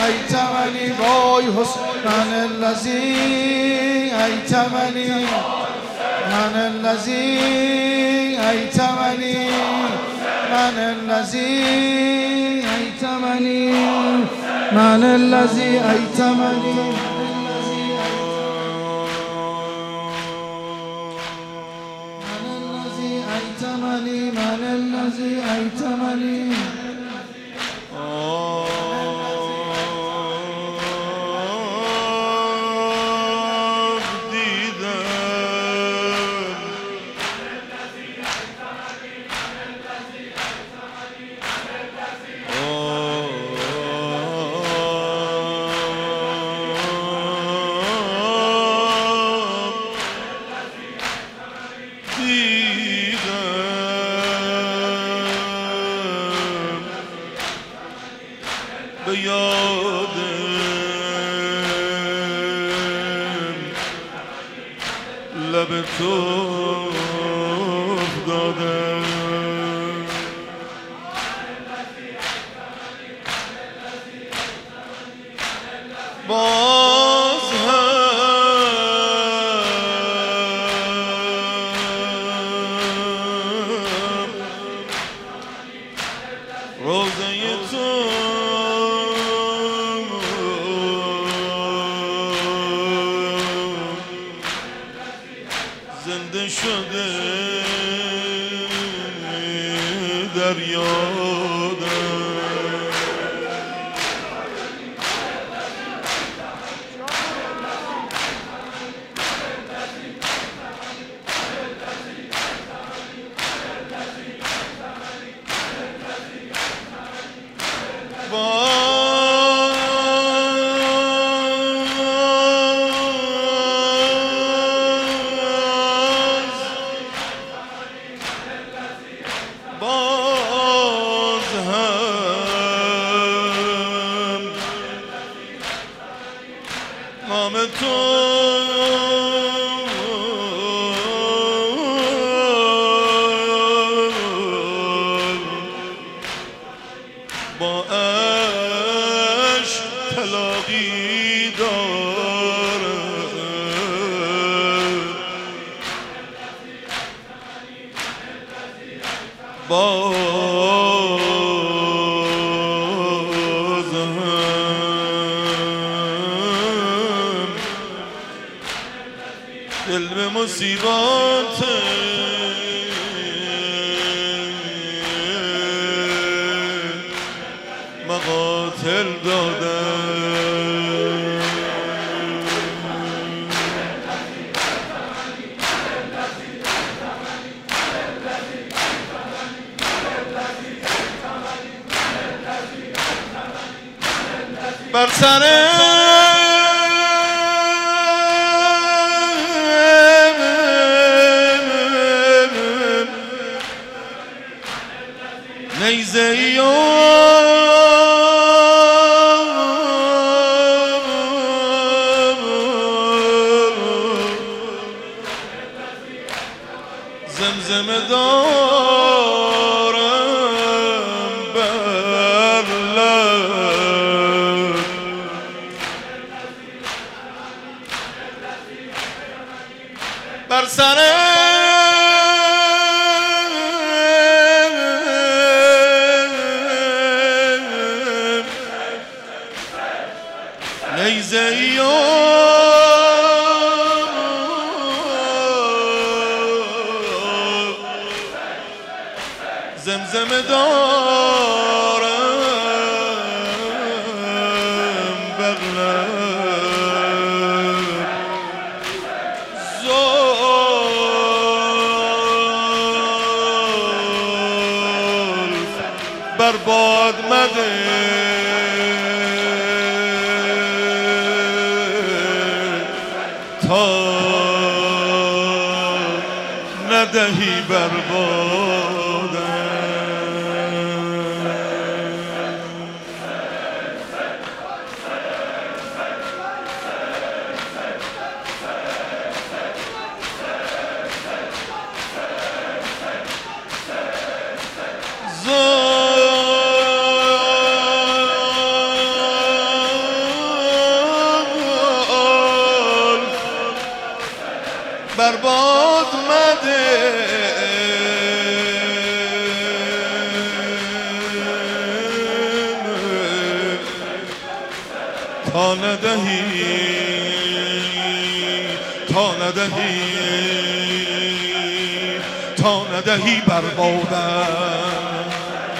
ایتمنی وای حسن الذی ایتمنی من الذی ایتمنی من الذی ایتمنی من الذی ایتمنی من الذي أيتمني به یادم لب تو افتادم باز هم روزه تو زنده شده در یادم باز هم نام تو با عشق تلاقی دارم باز هم دل به مصیبات مقاتل دادم بر سر نیزه زمزمه دارم بر لب بر سر نیزه زمزمه دارم بر لب زلف بر باد مده تا ندهی بر بادم تا ندهی تا ندهی تا ندهی بربادم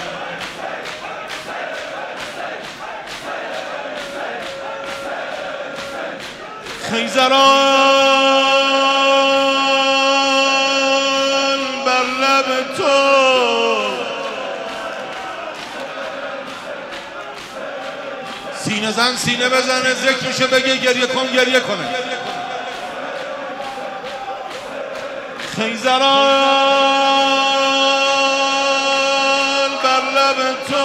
خیزران بر لب تو سینه زن سینه بزنه ذکرشو بگه گریه کن گریه کنه خیزران بر لب تو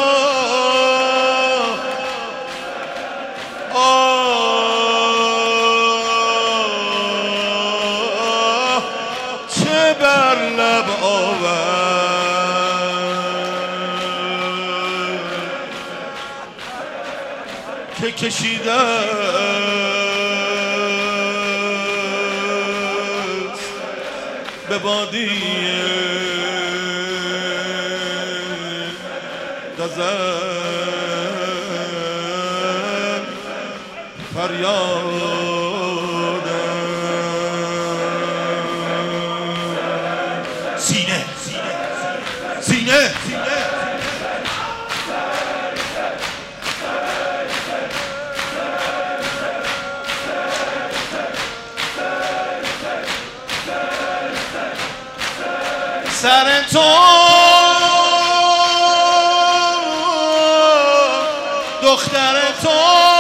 چه بر لب آورد که کشیده به بادی غزل فریاد سینه سینه سر تو دختر تو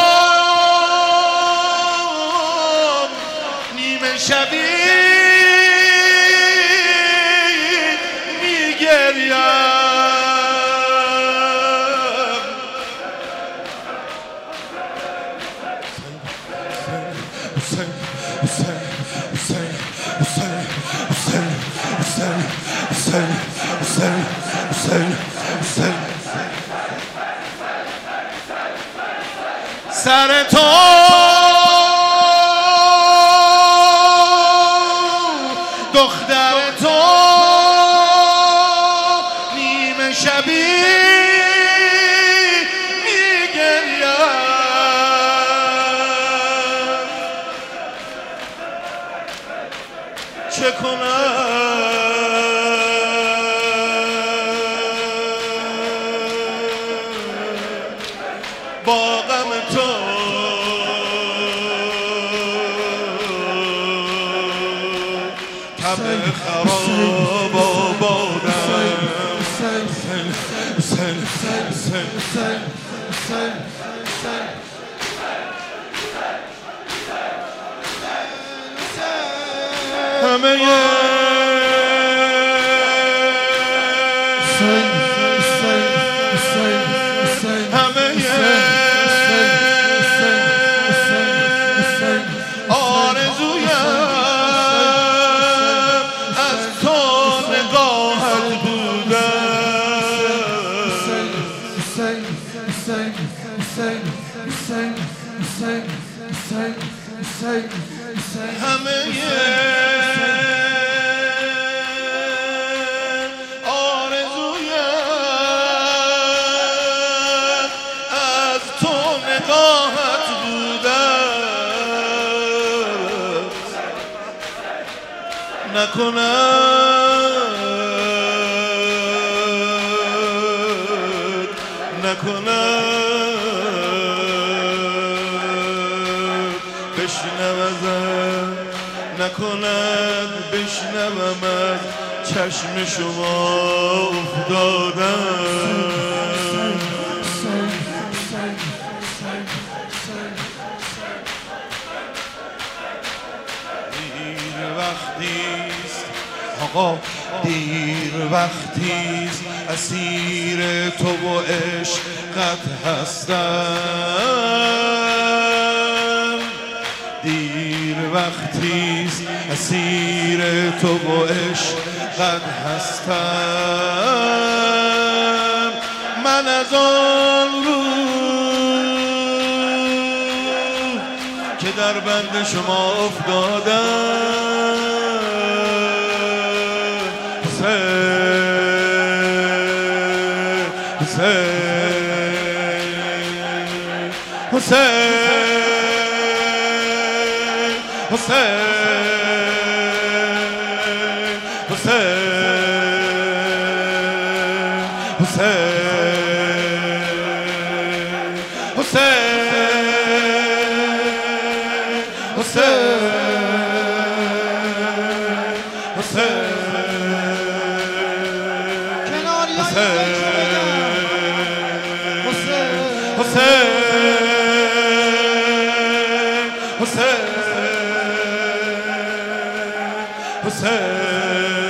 نیمه شبی میگریم سر تو دختر تو نیمه شبی میگریم چه کنم با غم تو طبع خراب آبادم همه همه آرزویم از تو نگاهت بودم نکند بشنوم از چشم شما افتادم دیر وقتیست آقا دیر وقتیست اسیر تو و عشقت هستم دیر وقتیست اسیر تو و عشقت هستم من از آن رو که در بند شما افتادم حسین حسین